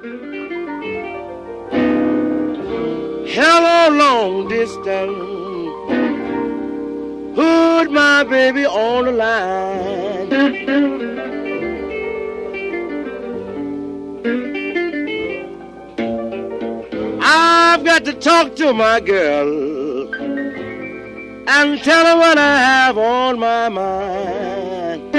Hello, long distance. Put my baby on the line. I've got to talk to my girl and tell her what I have on my mind.